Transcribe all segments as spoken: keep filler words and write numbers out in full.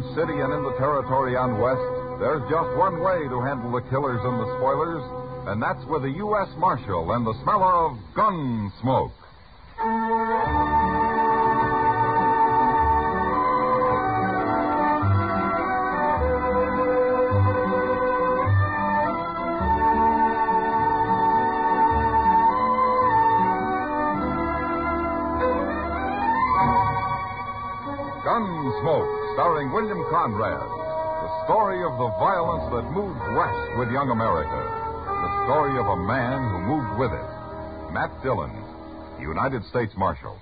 Dodge City and in the territory on West, there's just one way to handle the killers and the spoilers, and that's with a U S Marshal and the smell of gun smoke. Gunsmoke, starring William Conrad. The story of the violence that moved west with young America. The story of a man who moved with it. Matt Dillon, United States Marshal.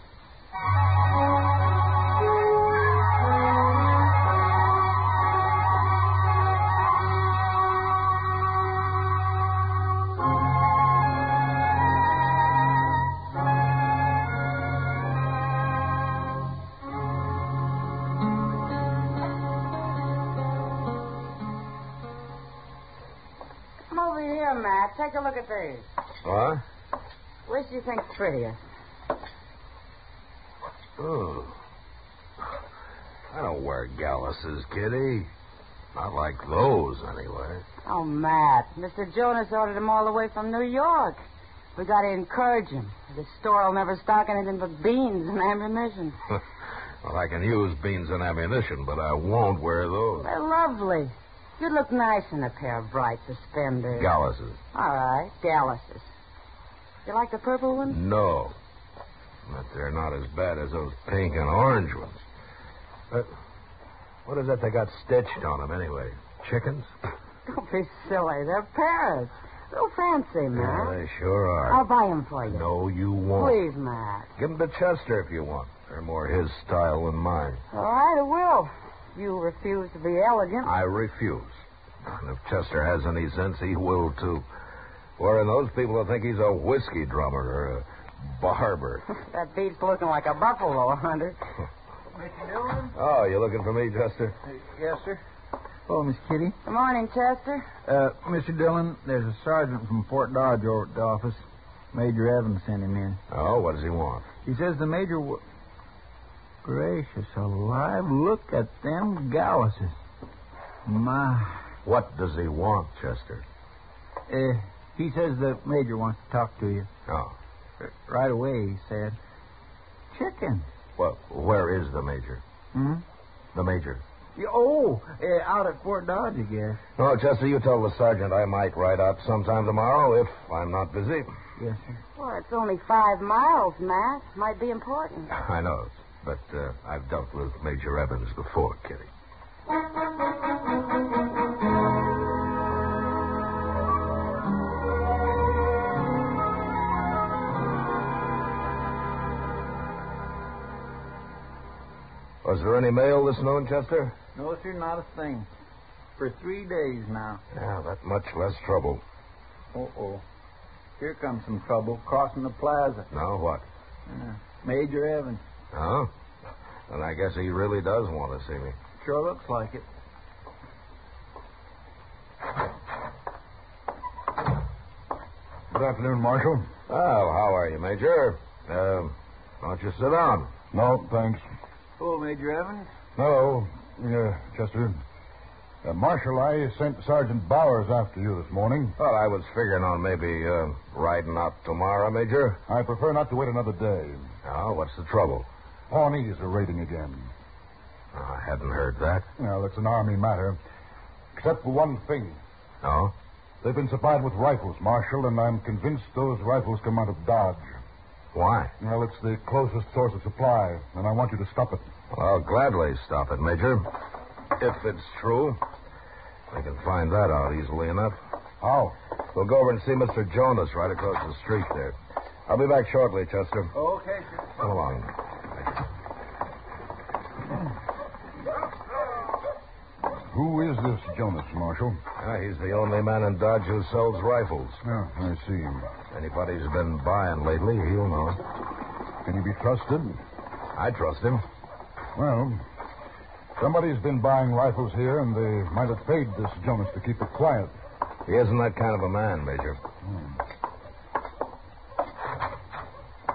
Matt, take a look at these. What? Which do you think's prettier? Oh. I don't wear Galluses, Kitty. Not like those, anyway. Oh, Matt, Mister Jonas ordered them all the way from New York. We got to encourage him. The store will never stock anything but beans and ammunition. Well, I can use beans and ammunition, but I won't wear those. They're lovely. You'd look nice in a pair of bright suspenders. Galluses. All right, Galluses. You like the purple ones? No. But they're not as bad as those pink and orange ones. But what is that they got stitched on them, anyway? Chickens? Don't be silly. They're parrots. Real fancy, Matt. Yeah, they sure are. I'll buy them for you. No, you won't. Please, Matt. Give them to Chester if you want. They're more his style than mine. All right, I will. You refuse to be elegant. I refuse. And if Chester has any sense, he will, too. Or those people will think he's a whiskey drummer or a barber. That beats looking like a buffalo hunter. Mister Dillon? Oh, you looking for me, Chester? Uh, yes, sir. Oh, Miss Kitty. Good morning, Chester. Uh, Mister Dillon, there's a sergeant from Fort Dodge over at the office. Major Evans sent him in. Oh, what does he want? He says the major... W- Gracious alive, look at them Galluses. My... What does he want, Chester? Uh, he says the major wants to talk to you. Oh. Right away, he said. Chicken. Well, where is the major? Hmm? The major. Oh, uh, out at Fort Dodge, I guess. Oh, Chester, you tell the sergeant I might ride out sometime tomorrow if I'm not busy. Yes, sir. Well, it's only five miles, Matt. Might be important. I know, but uh, I've dealt with Major Evans before, Kitty. Was there any mail this noon, Chester? No, sir, not a thing. For three days now. Yeah, that much less trouble. Uh-oh. Here comes some trouble crossing the plaza. Now what? Uh, Major Evans. Oh? Then I guess he really does want to see me. Sure looks like it. Good afternoon, Marshal. Well, how are you, Major? Uh, why don't you sit down? No, thanks. Oh, Major Evans? No, uh, Chester. Uh, Marshal, I sent Sergeant Bowers after you this morning. Well, I was figuring on maybe uh, riding out tomorrow, Major. I prefer not to wait another day. Oh, what's the trouble? Pawnees are raiding again. Oh, I hadn't heard that. Well, it's an Army matter. Except for one thing. Oh? They've been supplied with rifles, Marshal, and I'm convinced those rifles come out of Dodge. Why? Well, it's the closest source of supply, and I want you to stop it. Well, I'll gladly stop it, Major. If it's true. I can find that out easily enough. How? We'll go over and see Mister Jonas right across the street there. I'll be back shortly, Chester. Okay, sir. Come along. Who is this Jonas, Marshal? Ah, he's the only man in Dodge who sells rifles. Oh, I see. Anybody's been buying lately, he'll know. Can he be trusted? I trust him. Well, somebody's been buying rifles here, and they might have paid this Jonas to keep it quiet. He isn't that kind of a man, Major. Hmm.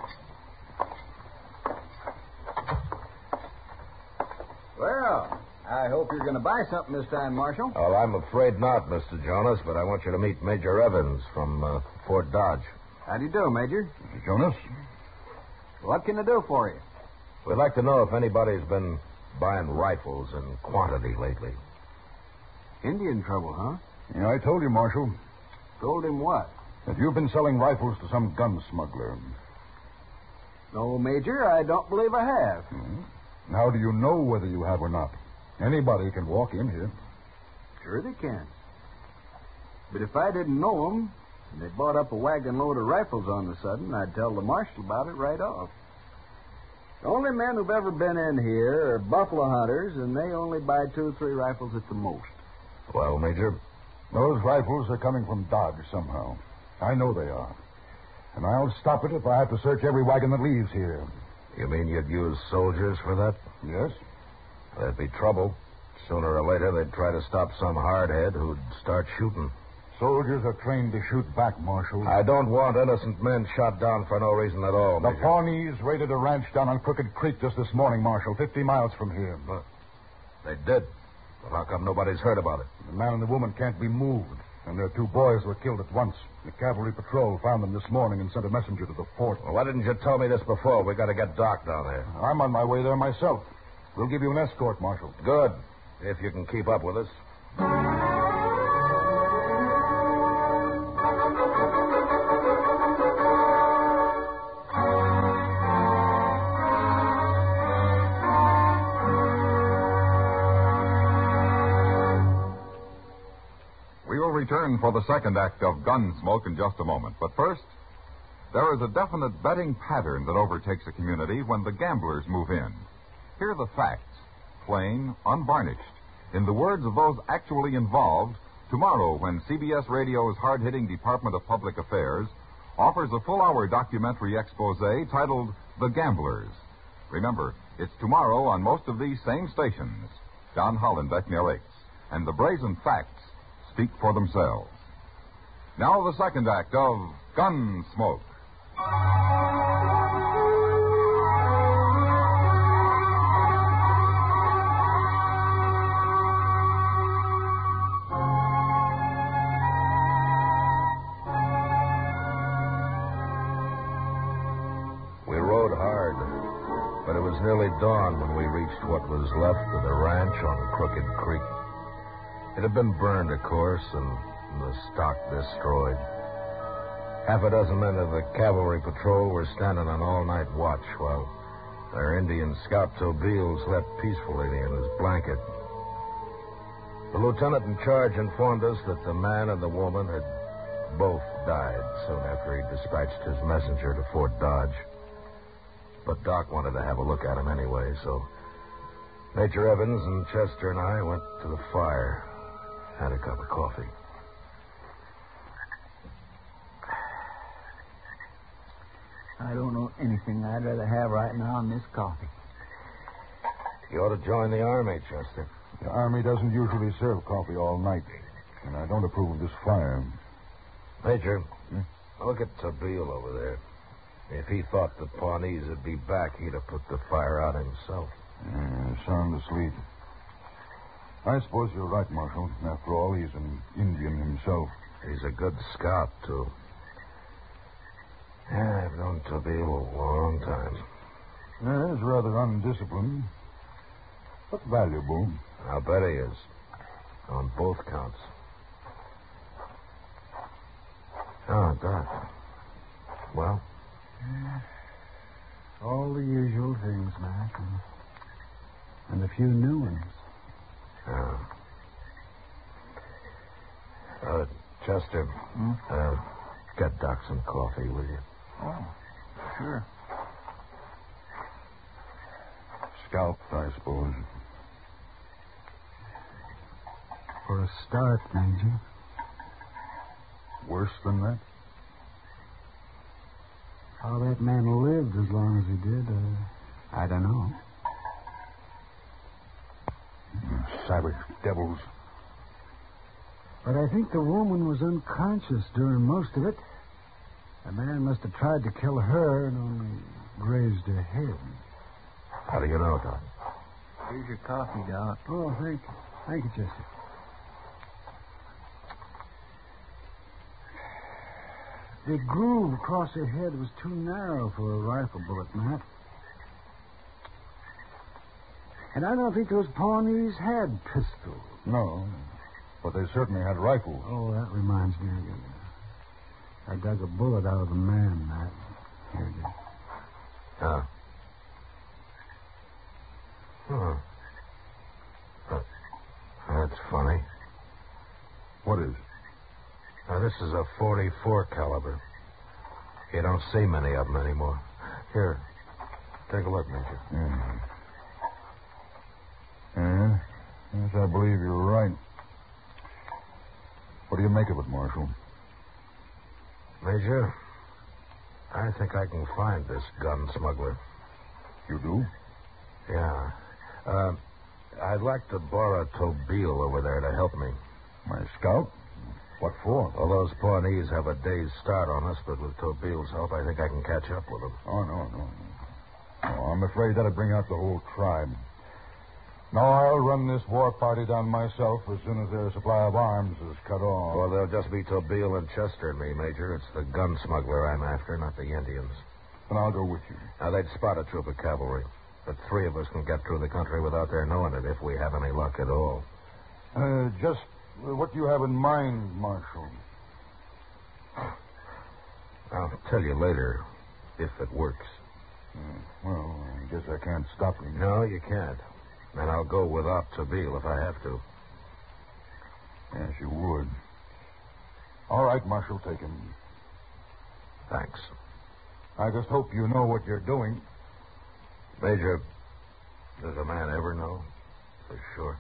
Well, I hope you're going to buy something this time, Marshal. Well, I'm afraid not, Mister Jonas, but I want you to meet Major Evans from uh, Fort Dodge. How do you do, Major? Mister Jonas? What can I do for you? We'd like to know if anybody's been buying rifles in quantity lately. Indian trouble, huh? Yeah, I told you, Marshal, Told him what? that you've been selling rifles to some gun smuggler. No, Major, I don't believe I have. Hmm. How do you know whether you have or not? Anybody can walk in here. Sure they can. But if I didn't know them, and they bought up a wagon load of rifles on the sudden, I'd tell the marshal about it right off. The only men who've ever been in here are buffalo hunters, and they only buy two or three rifles at the most. Well, Major? Those rifles are coming from Dodge somehow. I know they are. And I'll stop it if I have to search every wagon that leaves here. You mean you'd use soldiers for that? Yes? There'd be trouble. Sooner or later, they'd try to stop some hardhead who'd start shooting. Soldiers are trained to shoot back, Marshal. I don't want innocent men shot down for no reason at all, The Major. Pawnees raided a ranch down on Crooked Creek just this morning, Marshal, fifty miles from here. But they did. But how come nobody's heard about it? The man and the woman can't be moved, and their two boys were killed at once. The cavalry patrol found them this morning and sent a messenger to the fort. Well, why didn't you tell me this before? We got to get Doc down there. I'm on my way there myself. We'll give you an escort, Marshal. Good. If you can keep up with us. We will return for the second act of Gunsmoke in just a moment. But first, there is a definite betting pattern that overtakes a community when the gamblers move in. Here are the facts, plain, unvarnished, in the words of those actually involved, tomorrow when C B S Radio's hard-hitting Department of Public Affairs offers a full-hour documentary expose titled The Gamblers. Remember, it's tomorrow on most of these same stations. John Hollenbeck narrates, and the brazen facts speak for themselves. Now the second act of Gunsmoke. We rode hard, but it was nearly dawn when we reached what was left of the ranch on Crooked Creek. It had been burned, of course, and the stock destroyed. Half a dozen men of the cavalry patrol were standing on all-night watch while their Indian scout Tobeel slept peacefully in his blanket. The lieutenant in charge informed us that the man and the woman had both died soon after he dispatched his messenger to Fort Dodge. But Doc wanted to have a look at him anyway, so Major Evans and Chester and I went to the fire, had a cup of coffee. I don't know anything I'd rather have right now than this coffee. You ought to join the Army, Chester. The Army doesn't usually serve coffee all night, and I don't approve of this fire. Major, hmm? Look at Tobeel over there. If he thought the Pawnees would be back, he'd have put the fire out himself. Yeah, sound asleep. I suppose you're right, Marshal. After all, he's an Indian himself. He's a good scout, too. Yeah, I've known Tobeel a long time. Yeah, he's rather undisciplined, but valuable. I'll bet he is. On both counts. Oh, Doc. Well? Yeah. All the usual things, Mac, and, and a few new ones. Yeah. Uh, Chester, Hmm? uh, get Doc some coffee, will you? Oh, sure. Scalped, I suppose. For a start, Major. Worse than that? How that man lived as long as he did, uh, I don't know. Savage devils. But I think the woman was unconscious during most of it. The man must have tried to kill her and only grazed her head. How do you know, Doc? Here's your coffee, Doc. Oh, thank you. Thank you, Chester. The groove across her head was too narrow for a rifle bullet, Matt. And I don't think those Pawnees had pistols. No, but they certainly had rifles. Oh, that reminds me. I dug a bullet out of a man, Matt. Here it is. Huh. Huh. Huh. That's funny. What is? Now, this is a forty-four caliber. You don't see many of them anymore. Here, take a look, Major. Yeah. Yeah. Yes, I believe you're right. What do you make of it, Marshal? Major, I think I can find this gun smuggler. You do? Yeah. Uh, I'd like to borrow Tobeel over there to help me. My scout? What for? Well, those Pawnees have a day's start on us, but with Tobeel's help, I think I can catch up with them. Oh, no, no, no. No, I'm afraid that'd bring out the whole tribe. No, I'll run this war party down myself as soon as their supply of arms is cut off. Well, there'll just be Tobeel and Chester and me, Major. It's the gun smuggler I'm after, not the Indians. Then I'll go with you. Now, they'd spot a troop of cavalry, but three of us can get through the country without their knowing it if we have any luck at all. Uh, just what do you have in mind, Marshal? I'll tell you later if it works. Uh, well, I guess I can't stop you. No, you can't. And I'll go without Tobeel if I have to. Yes, you would. All right, Marshal, take him. Thanks. I just hope you know what you're doing. Major, does a man ever know? For sure.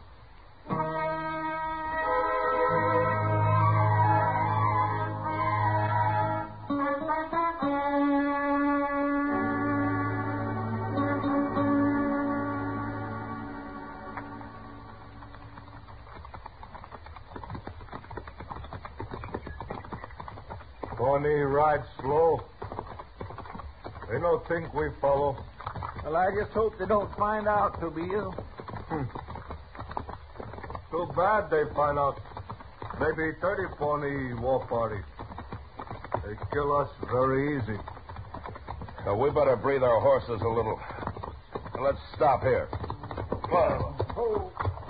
Pawnee ride slow. They don't think we follow. Well, I just hope they don't find out, Tobeel. Hmm. Too bad they find out. Maybe thirty Pawnee war party. They kill us very easy. Now, we better breathe our horses a little. Let's stop here. Whoa. Oh.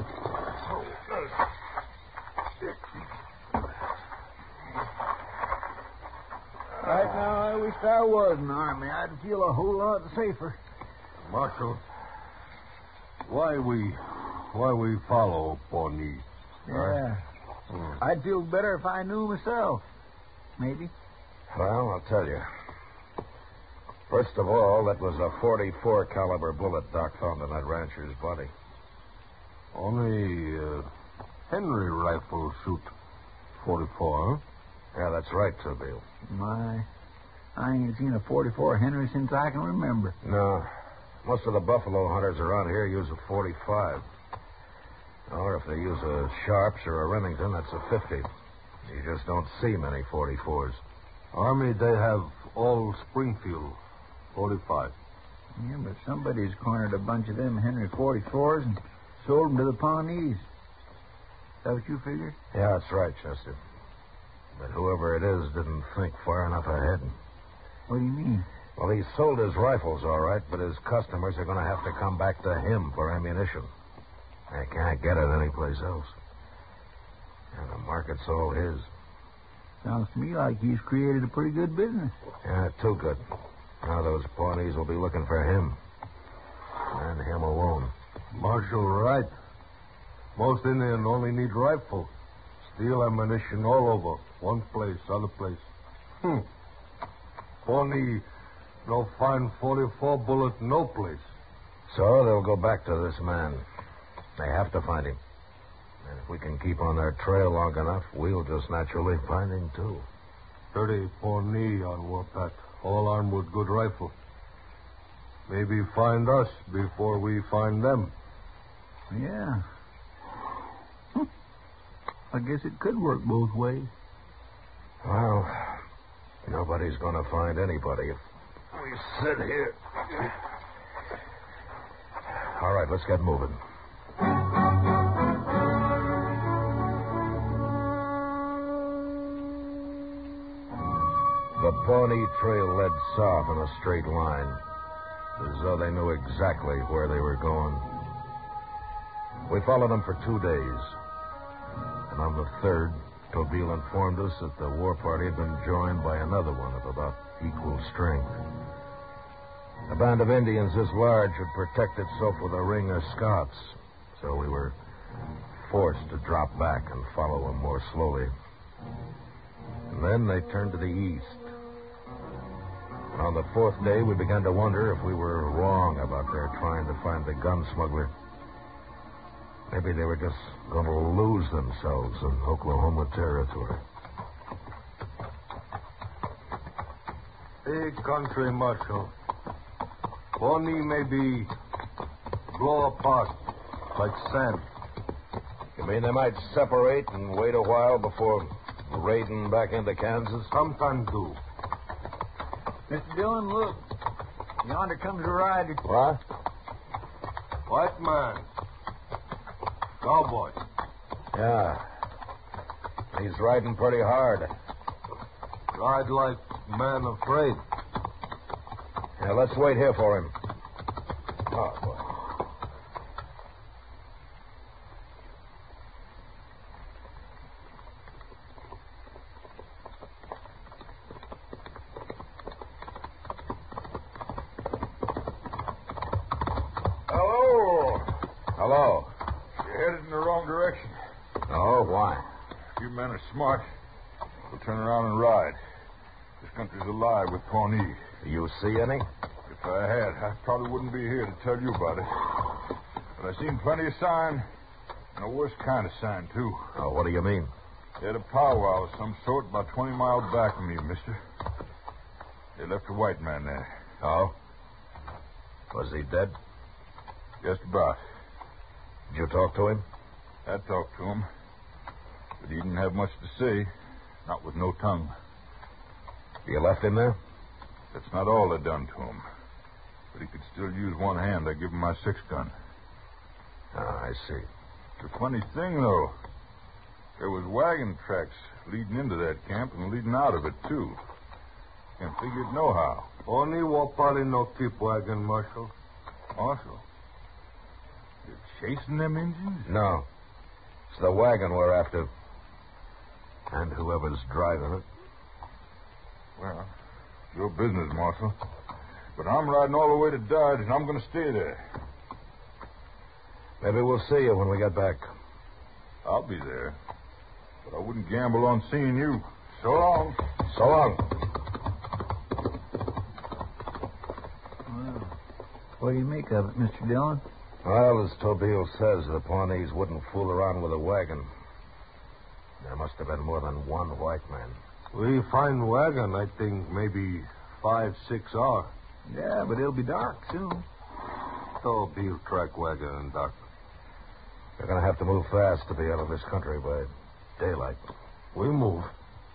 Right now, I wish I was an army. I'd feel a whole lot safer. Marshal, why we, why we follow Pawnee? Yeah. Hmm. I'd feel better if I knew myself. Maybe. Well, I'll tell you. First of all, that was a forty-four caliber bullet Doc found in that rancher's body. Only uh, Henry rifle shoot forty-four, huh? Yeah, that's right, Tobeel. My, I ain't seen a forty-four Henry since I can remember. No. Most of the buffalo hunters around here use a forty-five. Or if they use a Sharps or a Remington, that's a fifty. You just don't see many forty-fours. Army, they have all Springfield forty-five. Yeah, but somebody's cornered a bunch of them Henry forty-fours and sold them to the Pawnees. Is that what you figured? Yeah, that's right, Chester. But whoever it is didn't think far enough ahead. What do you mean? Well, he sold his rifles, all right, but his customers are going to have to come back to him for ammunition. They can't get it anyplace else. And the market's all his. Sounds to me like he's created a pretty good business. Yeah, too good. Now those Pawnees will be looking for him. And him alone. Marshal, right. Most Indians only need rifle. Steel ammunition all over. One place, other place. Hmm. Pawnee no find forty-four bullet no place. So they'll go back to this man. They have to find him. And if we can keep on their trail long enough, we'll just naturally find him, too. Thirty Pawnee on warpath, all armed with good rifle. Maybe find us before we find them. Yeah. Hm. I guess it could work both ways. Well, nobody's going to find anybody if we sit here. All right, let's get moving. The Pawnee Trail led south in a straight line, as though they knew exactly where they were going. We followed them for two days, and on the third, Tobile informed us that the war party had been joined by another one of about equal strength. A band of Indians this large would protect itself with a ring of scouts, so we were forced to drop back and follow them more slowly. And then they turned to the east. And on the fourth day, we began to wonder if we were wrong about their trying to find the gun smuggler. Maybe they were just going to lose themselves in Oklahoma territory. Big country, Marshal. Pawnee may be blow apart like sand. You mean they might separate and wait a while before raiding back into Kansas? Sometimes do. Mister Dillon, look. Yonder comes a rider. What? White man. Cowboy. Yeah. He's riding pretty hard. Ride like man afraid. Yeah, let's wait here for him. Oh, boy. Hello. Hello. You're headed in the wrong direction. Oh, why? If you men are smart, we'll turn around and ride. This country's alive with Pawnee. You see any? If I had, I probably wouldn't be here to tell you about it. But I seen plenty of sign, and a worse kind of sign, too. Oh, what do you mean? They had a powwow of some sort about twenty miles back from me, mister. They left a white man there. Oh? Was he dead? Just about. Did you talk to him? I talked to him, but he didn't have much to say, not with no tongue. You left him there? That's not all they done to him. But he could still use one hand. I give him my six gun. Ah, I see. It's a funny thing, though. There was wagon tracks leading into that camp and leading out of it, too. Can't figure it no how. Pawnee war party no keep wagon, Marshal. Marshal, you're chasing them Indians? No. It's the wagon we're after. And whoever's driving it. Well, your business, Marshal. But I'm riding all the way to Dodge, and I'm going to stay there. Maybe we'll see you when we get back. I'll be there. But I wouldn't gamble on seeing you. So long. So long. Well, what do you make of it, Mister Dillon? Well, as Tobile says, the Pawnees wouldn't fool around with a wagon. There must have been more than one white man. We find wagon, I think, maybe five, six hours. Yeah, but it'll be dark soon. Tobile track wagon and dark. We're going to have to move fast to be out of this country by daylight. We move.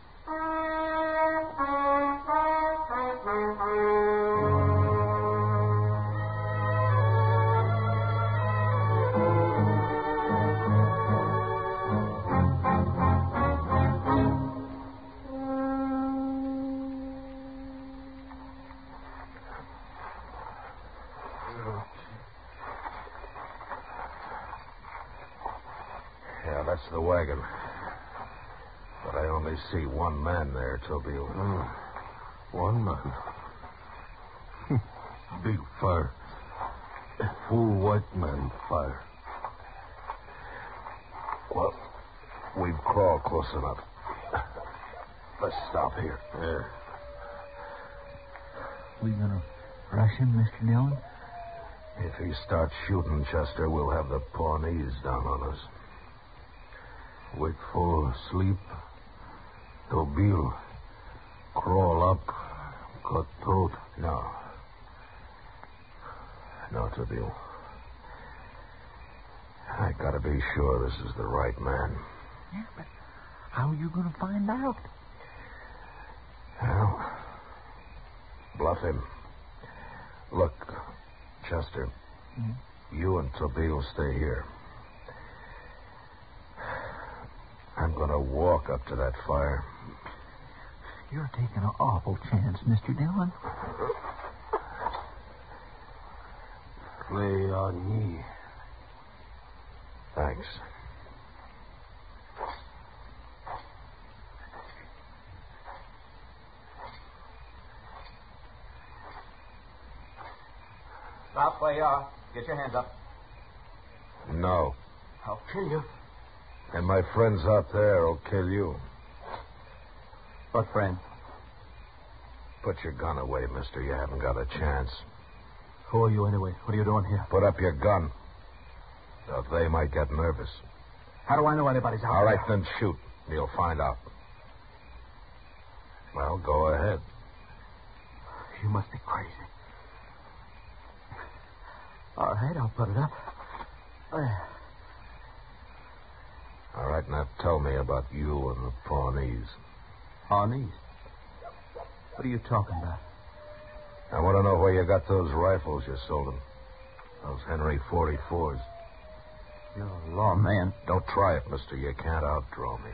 Yeah, that's the wagon. But I only see one man there, Tobile. Mm. One man. Big fire. Full white man fire. Well, we've crawled close enough. Let's stop here. Yeah. We gonna rush him, Mister Dillon? If he starts shooting, Chester, we'll have the Pawnees down on us. Wakeful, sleep. Tobile. Crawl up. Cut throat. No. No, Tobile. I gotta be sure this is the right man. Yeah, but how are you gonna find out? Well, bluff him. Look, Chester, Hmm? You and Toby stay here. I'm going to walk up to that fire. You're taking an awful chance, Mister Dillon. Play on me. Thanks. Stop where you are. Get your hands up. No. I'll kill you. And my friends out there will kill you. What friend? Put your gun away, mister. You haven't got a chance. Who are you anyway? What are you doing here? Put up your gun. Or they might get nervous. How do I know anybody's out All there? right, then shoot. You'll find out. Well, go ahead. You must be crazy. All right, I'll put it up. There. All right, now tell me about you and the Pawnees. Pawnees? What are you talking about? I want to know where you got those rifles you sold them. Those Henry forty-fours. You're a lawman. Don't try it, mister. You can't outdraw me.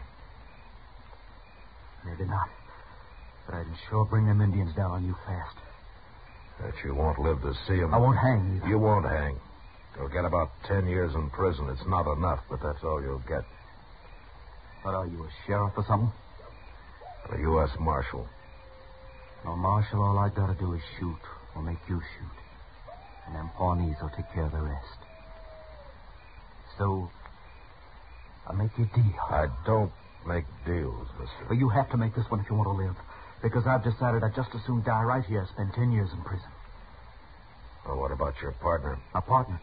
Maybe not. But I'd sure bring them Indians down on you fast. That you won't live to see them. I won't hang either. You won't hang. You'll get about ten years in prison. It's not enough, but that's all you'll get. What are you, a sheriff or something? A U S Marshal. No, Marshal, all I gotta do is shoot, or make you shoot. And them Pawnees will take care of the rest. So, I'll make you a deal. I don't make deals, mister. But you have to make this one if you want to live. Because I've decided I'd just as soon die right here as spend ten years in prison. Well, what about your partner? My partner?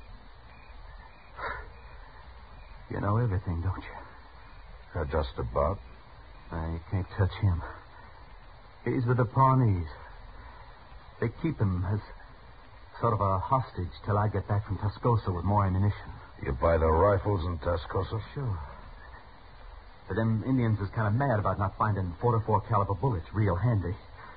You know everything, don't you? Uh, just about. Uh, you can't touch him. He's with the Pawnees. They keep him as sort of a hostage till I get back from Tascosa with more ammunition. You buy the rifles in Tascosa? Sure. But them Indians is kind of mad about not finding forty-four caliber bullets real handy.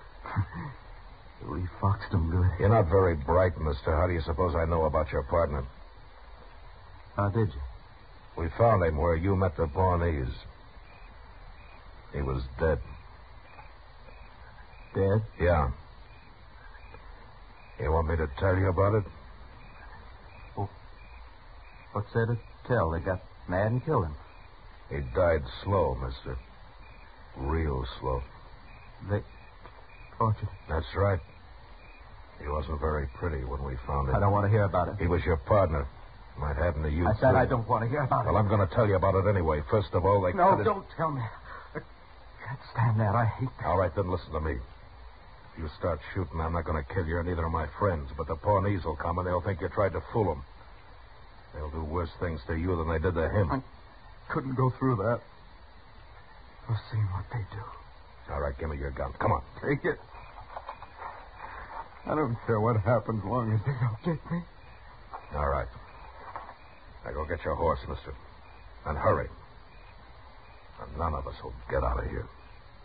We foxed them good. You're not very bright, mister. How do you suppose I know about your partner? How did you? We found him where you met the Pawnees. He was dead. Dead? Yeah. You want me to tell you about it? Oh. What's there to tell? They got mad and killed him. He died slow, mister. Real slow. They tortured him? That's right. He wasn't very pretty when we found him. I don't want to hear about it. He was your partner. Might happen to you, I said too. I don't want to hear about it. Well, I'm going to tell you about it anyway. First of all, they... No, cut his- don't tell me. I can't stand that. I hate that. All right, then listen to me. If you start shooting, I'm not going to kill you or neither of my friends. But the Pawnees will come and they'll think you tried to fool them. They'll do worse things to you than they did to him. I couldn't go through that. I've seen what they do. All right, give me your gun. Come on. Take it. I don't care what happens as long as they don't get me. All right. Now go get your horse, mister. And hurry. And none of us will get out of here.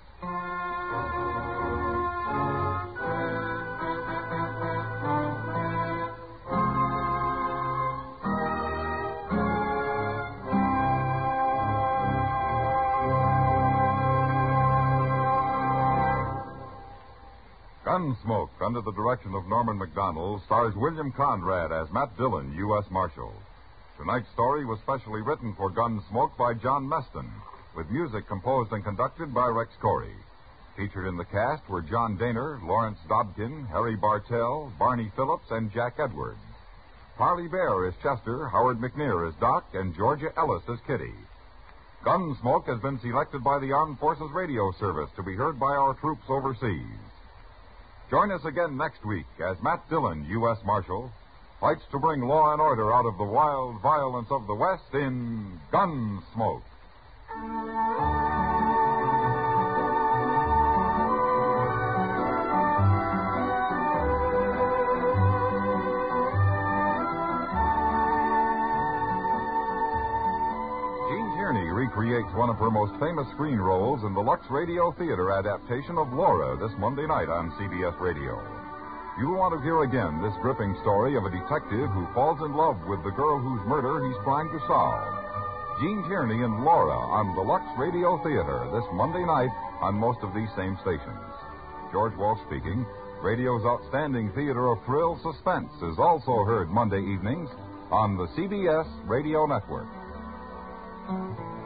Gunsmoke, under the direction of Norman Macdonald, stars William Conrad as Matt Dillon, U S Marshal. Tonight's story was specially written for Gunsmoke by John Meston, with music composed and conducted by Rex Corey. Featured in the cast were John Daner, Lawrence Dobkin, Harry Bartell, Barney Phillips, and Jack Edwards. Parley Bear is Chester, Howard McNear is Doc, and Georgia Ellis is Kitty. Gunsmoke has been selected by the Armed Forces Radio Service to be heard by our troops overseas. Join us again next week as Matt Dillon, U S Marshal, fights to bring law and order out of the wild violence of the West in Gunsmoke. Jean Tierney recreates one of her most famous screen roles in the Lux Radio Theater adaptation of Laura this Monday night on C B S Radio. You'll want to hear again this gripping story of a detective who falls in love with the girl whose murder he's trying to solve. Gene Tierney and Laura on the Lux Radio Theater this Monday night on most of these same stations. George Walsh speaking. Radio's outstanding theater of thrill suspense is also heard Monday evenings on the C B S Radio Network.